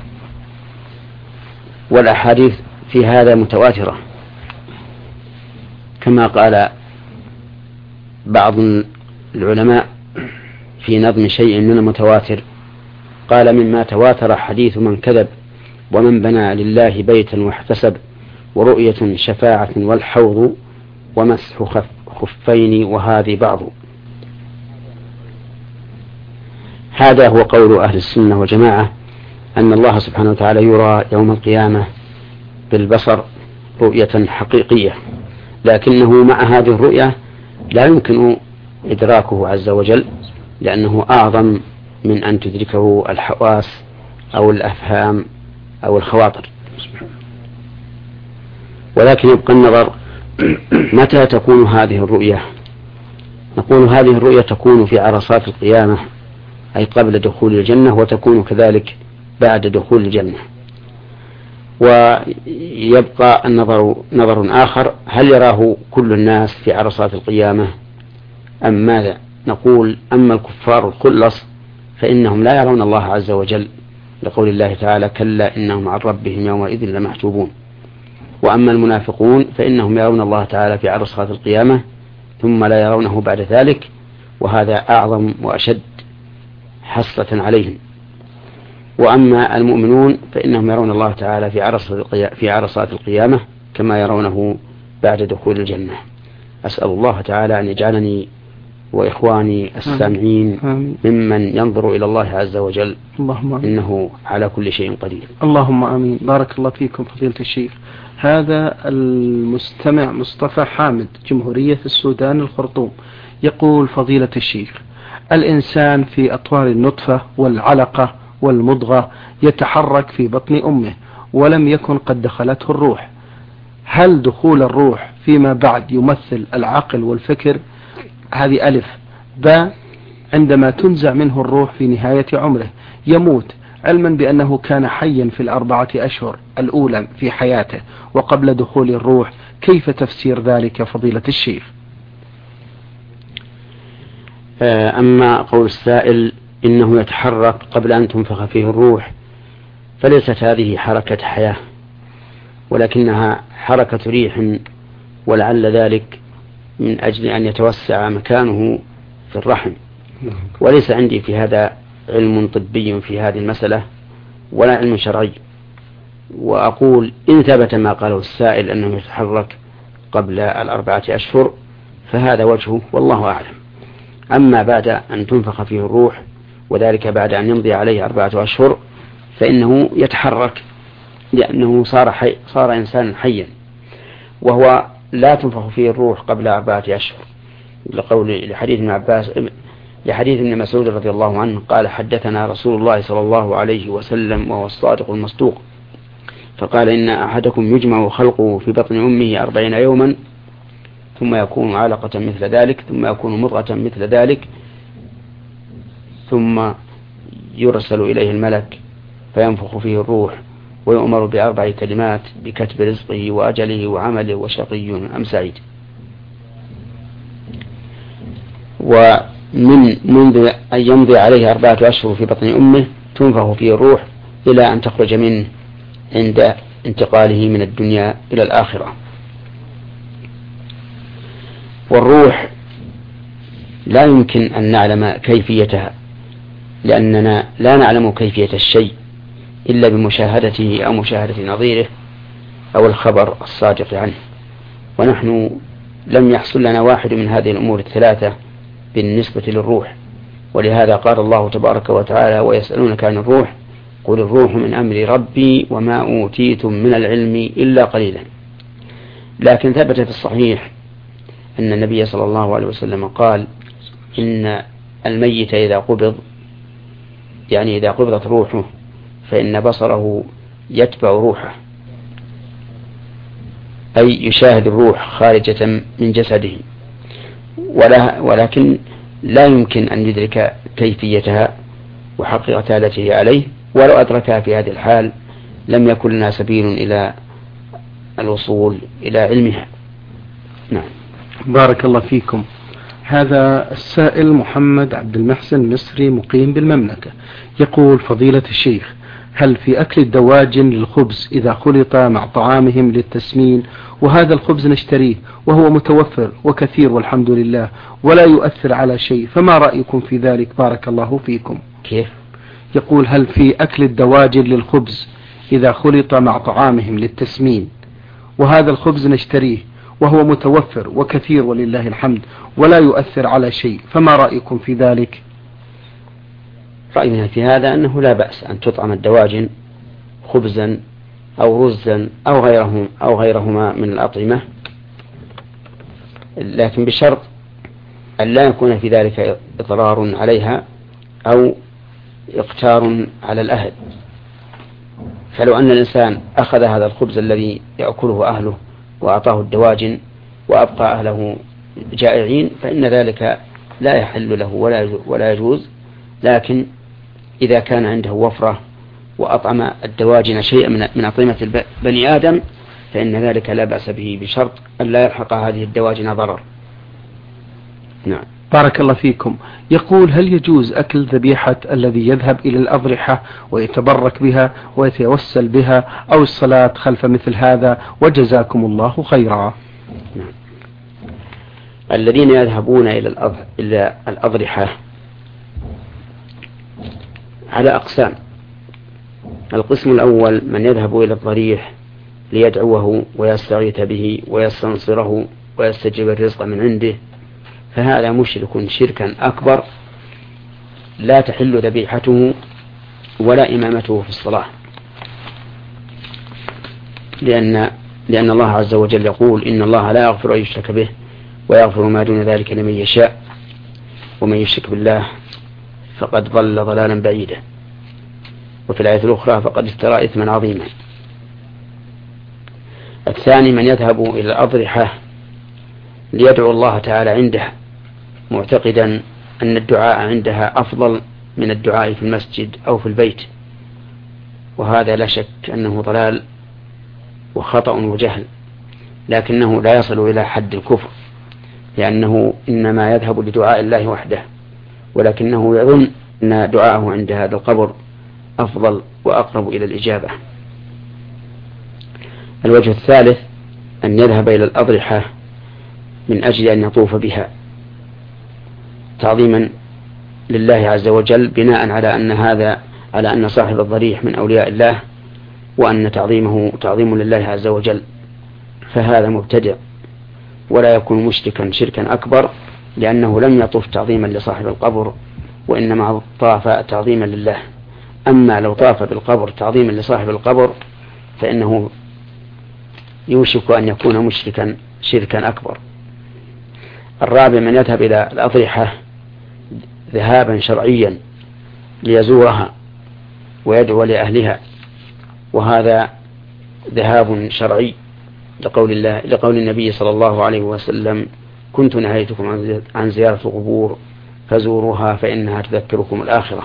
Speaker 2: والأحاديث في هذا متواترة، كما قال بعض العلماء في نظم شيء من المتواتر، قال مما تواتر حديث من كذب ومن بنى لله بيتا واحتسب ورؤية شفاعة والحوض ومسح خفين وهذه بعض. هذا هو قول أهل السنة والجماعة أن الله سبحانه وتعالى يرى يوم القيامة بالبصر رؤية حقيقية، لكنه مع هذه الرؤية لا يمكن إدراكه عز وجل، لأنه أعظم من أن تدركه الحواس أو الأفهام أو الخواطر. ولكن يبقى النظر متى تكون هذه الرؤية؟ نقول هذه الرؤية تكون في عرصات القيامة، أي قبل دخول الجنة، وتكون كذلك بعد دخول الجنة. ويبقى النظر نظر آخر، هل يراه كل الناس في عرصات القيامة أم ماذا؟ نقول أما الكفار الخلص فإنهم لا يرون الله عز وجل، لقول الله تعالى كلا إنهم عن ربهم يومئذ لمحجوبون. وأما المنافقون فإنهم يرون الله تعالى في عرصات القيامة ثم لا يرونه بعد ذلك، وهذا أعظم وأشد حسرة عليهم. وأما المؤمنون فإنهم يرون الله تعالى في عرصات القيامة كما يرونه بعد دخول الجنة. أسأل الله تعالى أن يجعلني وإخواني السامعين ممن ينظر إلى الله عز وجل، اللهم إنه على كل شيء قدير.
Speaker 1: اللهم آمين. بارك الله فيكم فضيلة الشيخ. هذا المستمع مصطفى حامد جمهورية السودان الخرطوم يقول فضيلة الشيخ الإنسان في أطوار النطفة والعلقة والمضغة يتحرك في بطن أمه ولم يكن قد دخلته الروح، هل دخول الروح فيما بعد يمثل العقل والفكر؟ هذه ألف. باء عندما تنزع منه الروح في نهاية عمره يموت علما بأنه كان حيا في الأربعة أشهر الأولى في حياته وقبل دخول الروح، كيف تفسير ذلك فضيلة الشيخ؟
Speaker 2: أما قول السائل إنه يتحرك قبل أن تنفخ فيه الروح، فليست هذه حركة حياة ولكنها حركة ريح، ولعل ذلك من أجل أن يتوسع مكانه في الرحم. وليس عندي في هذا علم طبي في هذه المسألة ولا علم شرعي، وأقول إن ثبت ما قاله السائل أنه يتحرك قبل الأربعة أشهر فهذا وجهه والله أعلم. أما بعد أن تنفخ فيه الروح وذلك بعد أن يمضي عليه أربعة أشهر فإنه يتحرك لأنه صار, حي صار إنسانا حيا، وهو لا تنفخ فيه الروح قبل أربعة أشهر لقول لحديث ابن عباس لحديث ابن مسعود رضي الله عنه قال حدثنا رسول الله صلى الله عليه وسلم وهو الصادق المصدوق فقال إن أحدكم يجمع خلقه في بطن أمه أربعين يوما ثم يكون علقة مثل ذلك ثم يكون مضغة مثل ذلك ثم يرسل إليه الملك فينفخ فيه الروح ويؤمر بأربع كلمات بكتب رزقه وأجله وعمله وشقي أم سعيد. ومن منذ أن يمضي عليه أربعة أشهر في بطن أمه تنفخ فيه الروح إلى أن تخرج منه عند انتقاله من الدنيا إلى الآخرة. والروح لا يمكن أن نعلم كيفيتها لأننا لا نعلم كيفية الشيء إلا بمشاهدته أو مشاهدة نظيره أو الخبر الصادق عنه، ونحن لم يحصل لنا واحد من هذه الأمور الثلاثة بالنسبة للروح. ولهذا قال الله تبارك وتعالى ويسألونك عن الروح قل الروح من أمر ربي وما أوتيتم من العلم إلا قليلا. لكن ثبت في الصحيح أن النبي صلى الله عليه وسلم قال إن الميت إذا قبض يعني إذا قبضت روحه فإن بصره يتبع روحه، أي يشاهد الروح خارجة من جسده، ولا ولكن لا يمكن أن يدرك كيفيتها وحقيقتها التي هي عليه، ولو أدركها في هذه الحال لم يكن لنا سبيل إلى الوصول إلى علمها. نعم.
Speaker 1: بارك الله فيكم. هذا السائل محمد عبد المحسن مصري مقيم بالمملكة يقول فضيلة الشيخ هل في أكل الدواجن للخبز إذا خلط مع طعامهم للتسمين وهذا الخبز نشتريه وهو متوفر وكثير والحمد لله ولا يؤثر على شيء فما رأيكم في ذلك بارك الله فيكم؟
Speaker 2: كيف؟
Speaker 1: يقول هل في أكل الدواجن للخبز إذا خلط مع طعامهم للتسمين وهذا الخبز نشتريه وهو متوفر وكثير ولله الحمد ولا يؤثر على شيء فما رأيكم في ذلك؟
Speaker 2: رأينا في هذا أنه لا بأس أن تطعم الدواجن خبزا أو رزا أو غيرهما أو غيرهما من الأطعمة، لكن بشرط أن لا يكون في ذلك إضرار عليها أو إقتار على الأهل. فلو أن الإنسان أخذ هذا الخبز الذي يأكله أهله وأعطاه الدواجن وأبقى أهله جائعين فإن ذلك لا يحل له ولا يجوز، لكن إذا كان عنده وفرة وأطعم الدواجن شيئا من أطعمة بني آدم فإن ذلك لا بأس به بشرط أن لا يلحق هذه الدواجن ضرر. نعم.
Speaker 1: بارك الله فيكم. يقول هل يجوز أكل ذبيحة الذي يذهب إلى الأضرحة ويتبرك بها ويتوسل بها أو الصلاة خلف مثل هذا وجزاكم الله خيرا؟
Speaker 2: نعم. الذين يذهبون إلى الأضرحة على أقسام. القسم الأول من يذهب إلى الضريح ليدعوه ويستغيث به ويستنصره ويستجيب الرزق من عنده، فهذا مشرك شركا أكبر لا تحل ذبيحته ولا إمامته في الصلاة، لأن لأن الله عز وجل يقول إن الله لا يغفر أن يشرك به ويغفر ما دون ذلك لمن يشاء ومن يشرك بالله فقد ضل ضلالا بعيدا. وفي الآية الأخرى فقد افترى إثما عظيما. الثاني من يذهب إلى الأضرحة ليدعو الله تعالى عندها معتقدا أن الدعاء عندها أفضل من الدعاء في المسجد أو في البيت، وهذا لا شك أنه ضلال وخطأ وجهل، لكنه لا يصل إلى حد الكفر لأنه إنما يذهب لدعاء الله وحده، ولكنه يظن أن دعاءه عند هذا القبر أفضل وأقرب إلى الإجابة. الوجه الثالث أن يذهب إلى الأضرحة من أجل أن يطوف بها تعظيما لله عز وجل بناء على أن هذا على أن صاحب الضريح من أولياء الله وأن تعظيمه تعظيم لله عز وجل، فهذا مبتدع ولا يكون مشركا شركا أكبر، لأنه لم يطوف تعظيما لصاحب القبر، وإنما طاف تعظيما لله. أما لو طاف بالقبر تعظيما لصاحب القبر فإنه يوشك أن يكون مشركا شركا أكبر. الرابع من يذهب إلى الأضرحة ذهابا شرعيا ليزورها ويدعو لأهلها، وهذا ذهاب شرعي لقول الله لقول النبي صلى الله عليه وسلم: كنت نهيتكم عن زيارة القبور فزوروها فإنها تذكركم الآخرة.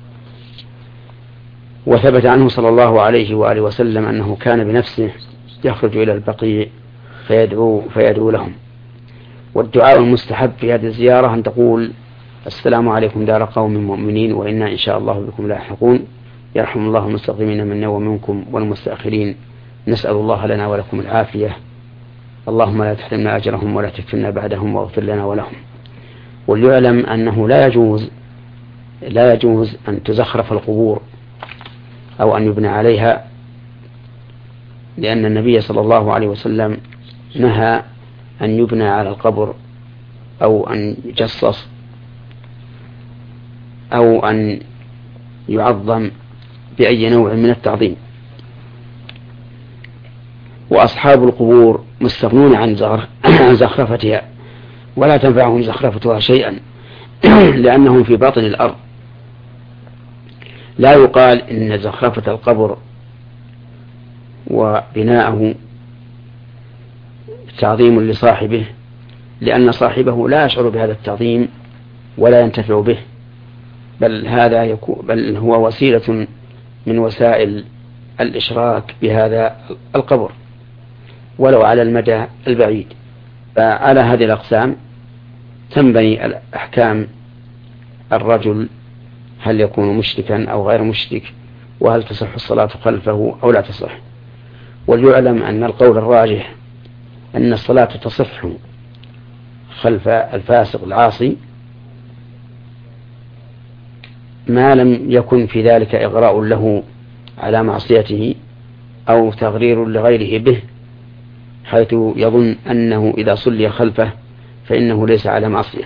Speaker 2: وثبت عنه صلى الله عليه وآله وسلم أنه كان بنفسه يخرج إلى البقيع فيدعو, فيدعو لهم. والدعاء المستحب في هذه الزيارة أن تقول: السلام عليكم دار قوم مؤمنين وإنا إن شاء الله بكم لاحقون، يرحم الله المستقدمين منا ومنكم والمستأخرين، نسأل الله لنا ولكم العافية، اللهم لا تحرمنا أجرهم ولا تفتنا بعدهم واغفر لنا ولهم. وليعلم أنه لا يجوز لا يجوز أن تزخرف القبور أو أن يبنى عليها، لأن النبي صلى الله عليه وسلم نهى أن يبنى على القبر أو أن يجصص أو أن يعظم بأي نوع من التعظيم. وأصحاب القبور مستغنون عن زخرفتها، ولا تنفعهم زخرفتها شيئا لأنهم في باطن الأرض. لا يقال إن زخرفة القبر وبناءه تعظيم لصاحبه، لأن صاحبه لا يشعر بهذا التعظيم ولا ينتفع به، بل هذا يكون بل هو وسيلة من وسائل الإشراك بهذا القبر ولو على المدى البعيد. فعلى هذه الأقسام تنبني الأحكام: الرجل هل يكون مشركا أو غير مشرك، وهل تصح الصلاة خلفه أو لا تصح. وليعلم أن القول الراجح أن الصلاة تصح خلف الفاسق العاصي ما لم يكن في ذلك إغراء له على معصيته أو تغرير لغيره به، حيث يظن أنه إذا صلي خلفه فإنه ليس على معصية.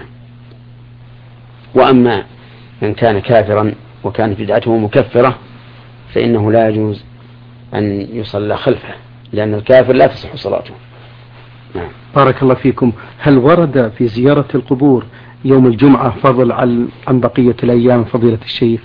Speaker 2: وأما من كان كافرا وكانت بدعته مكفرة فإنه لا يجوز أن يصلى خلفه، لأن الكافر لا تصح صلاته. نعم.
Speaker 1: بارك الله فيكم. هل ورد في زيارة القبور يوم الجمعة فضل عن بقية الأيام فضيلة الشيخ؟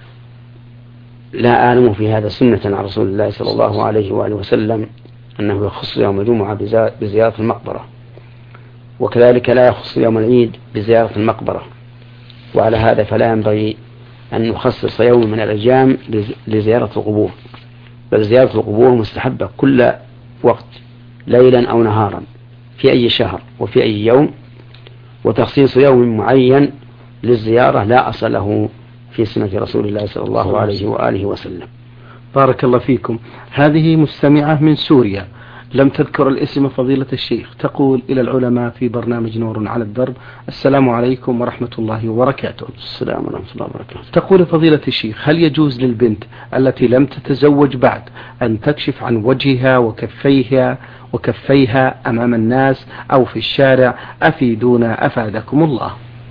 Speaker 2: لا أعلم في هذا سنة عن رسول الله صلى الله عليه وآله وسلم أنه يخص يوم الجمعة بزيارة المقبرة، وكذلك لا يخص يوم العيد بزيارة المقبرة. وعلى هذا فلا ينبغي أن نخصص يوم من الأيام لزيارة القبور، بل زيارة القبور مستحبة كل وقت ليلا أو نهارا في أي شهر وفي أي يوم، وتخصيص يوم معين للزيارة لا أصل له في سنة رسول الله صلى الله عليه وآله وسلم.
Speaker 1: بارك الله فيكم. هذه مستمعة من سوريا لم تذكر الاسم فضيلة الشيخ، تقول: إلى العلماء في برنامج نور على الدرب، السلام عليكم ورحمة الله وبركاته.
Speaker 2: السلام ورحمة الله وبركاته.
Speaker 1: تقول: فضيلة الشيخ، هل يجوز للبنت التي لم تتزوج بعد أن تكشف عن وجهها وكفيها وكفيها أمام الناس أو في الشارع؟ أفيدونا أفادكم الله.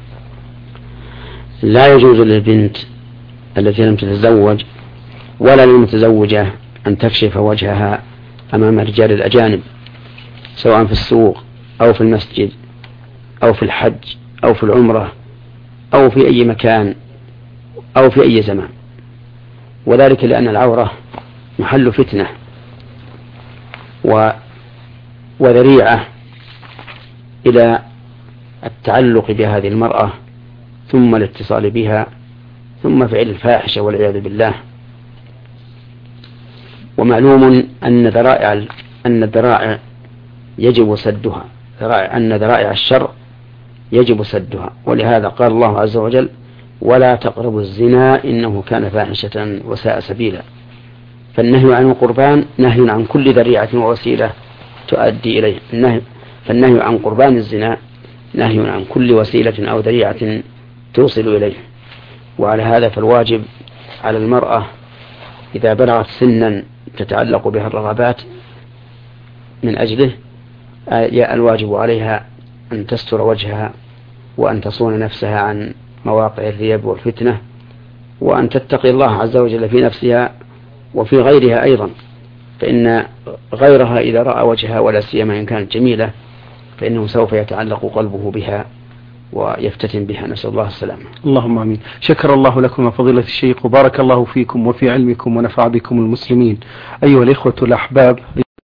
Speaker 2: لا يجوز للبنت التي لم تتزوج ولا للمتزوجة أن تكشف وجهها أمام الرجال الأجانب، سواء في السوق أو في المسجد أو في الحج أو في العمرة أو في أي مكان أو في أي زمان، وذلك لأن العورة محل فتنة و وذريعة إلى التعلق بهذه المرأة ثم الاتصال بها ثم فعل الفاحشة والعياذ بالله. ومعلوم أن ذرائع أن الذرائع يجب سدها، أن ذرائع الشر يجب سدها، ولهذا قال الله عز وجل: ولا تقربوا الزنا إنه كان فاحشة وساء سبيلا. فالنهي عن القربان نهي عن كل ذريعة ووسيلة تؤدي إليه، النهي فالنهي عن قربان الزنا نهي عن كل وسيلة أو ذريعة توصل إليه. وعلى هذا فالواجب على المرأة إذا بلغت سنا تتعلق بها الرغبات من أجله الواجب عليها أن تستر وجهها وأن تصون نفسها عن مواقع الريب والفتنة، وأن تتقي الله عز وجل في نفسها وفي غيرها أيضا، فإن غيرها إذا رأى وجهها ولا سيما إن كانت جميلة فإنه سوف يتعلق قلبه بها ويفتتن بها، نسأل الله السلامة.
Speaker 1: اللهم آمين. شكر الله لكم فضيلة الشيخ وبارك الله فيكم وفي علمكم ونفع بكم المسلمين. أيها الإخوة الأحباب،